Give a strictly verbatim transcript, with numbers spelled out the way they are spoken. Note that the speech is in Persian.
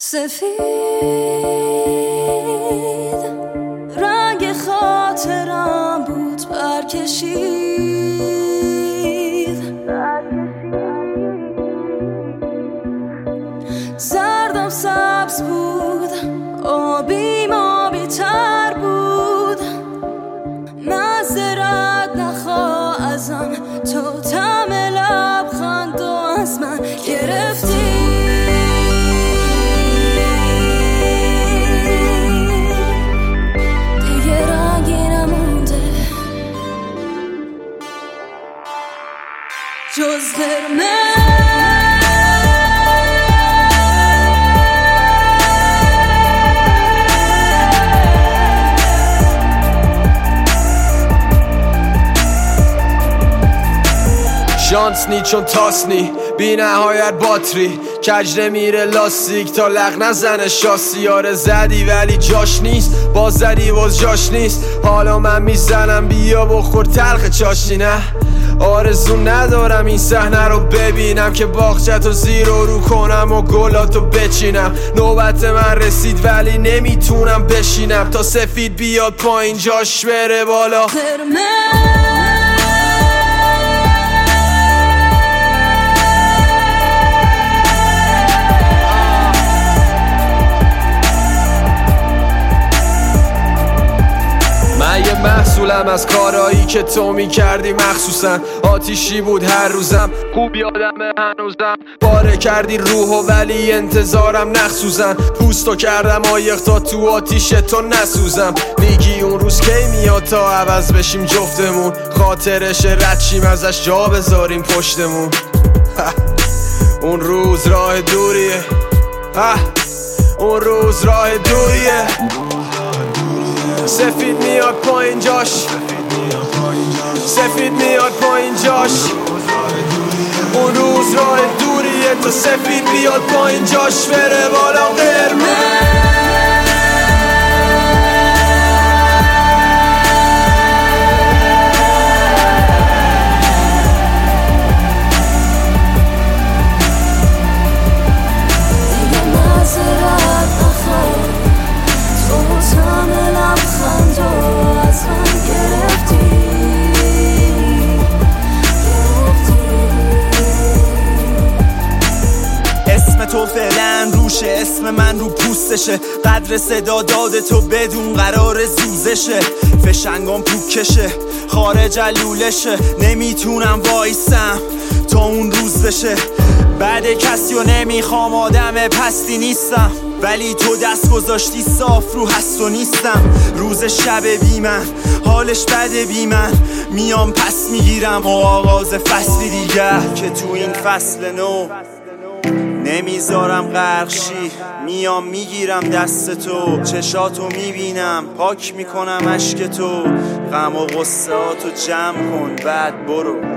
سفید رنگ خاطرم بود برکشید، زردم سبز بود، آبیم آبی تر بود، مزرد نخواه ازم، تو طعم لبخند و از من گرفتی. دیگه رنگی نمونده جز قرمز. شانس نی چون تاس نی بی نهایت باتری، کجره میره لاستیک تا لغ نزنه شاسی. آره زدی ولی جاش نیست، باز زدی باز جاش نیست. حالا من میزنم بیا بخور تلخ چاشنی. نه آرزو ندارم این صحنه رو ببینم که باغچه‌تو زیر و رو کنم و گلاتو بچینم. نوبت من رسید ولی نمیتونم بشینم تا سفید بیاد پایین جاش بره بالا. یه محصولم از کارایی که تو میکردی، مخصوصا آتیشی بود هر روزم، خوب یادمه هنوزم. پاره کردی روحو ولی انتظارم نخسوزن، پوستو کردم آیخ تا تو آتیش تو نسوزم. میگی اون روز کی میاد تا عوض بشیم جفتمون، خاطرش رد شیم ازش جا بذاریم پشتمون. اون روز راه دوریه، اون روز راه دوریه. سفید میاد پایین جاش، سفید میاد پایین جاش. اون روز راه دوریه تا سفید بیاد پایین جاش بره بالا. قرمز تو فعلا روشه، اسم من رو پوستشه، قدر صدا داده تو بدون قرار زوزشه. فشنگام پوکشه، خارج علولشه، نمیتونم وایسم تا اون روز بشه. بعد کسی و نمیخوام آدم پستی نیستم، ولی تو دست گذاشتی صاف رو هست و نیستم. روز شب بی من، حالش بده بی من، میام پس میگیرم و آغاز فصلی دیگر که تو این فصل نو نمیذارم غرقشی. میام میگیرم دست تو، چشاتو میبینم، پاک میکنم اشک تو. غم و غصه هاتو جمع کن بعد برو.